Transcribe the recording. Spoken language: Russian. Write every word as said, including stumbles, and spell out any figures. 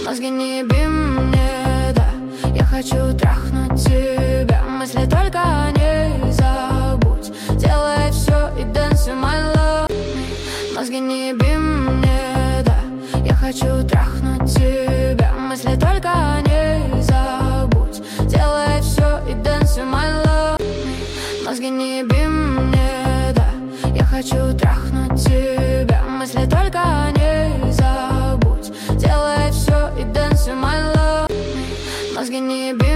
Мозги не еби мне, да. Я хочу трахнуть тебя. Мысли только о ней забудь. Делай все и dance in my love. Мозги не еби мне, да. Я хочу трахнуть тебя. Мысли только о ней забудь. Делай все и dance in my love. Мозги не еби мне, да. Я хочу трахнуть тебя. Мысли только о ней забудь. Делай все и dance in my love. Мозги не еби.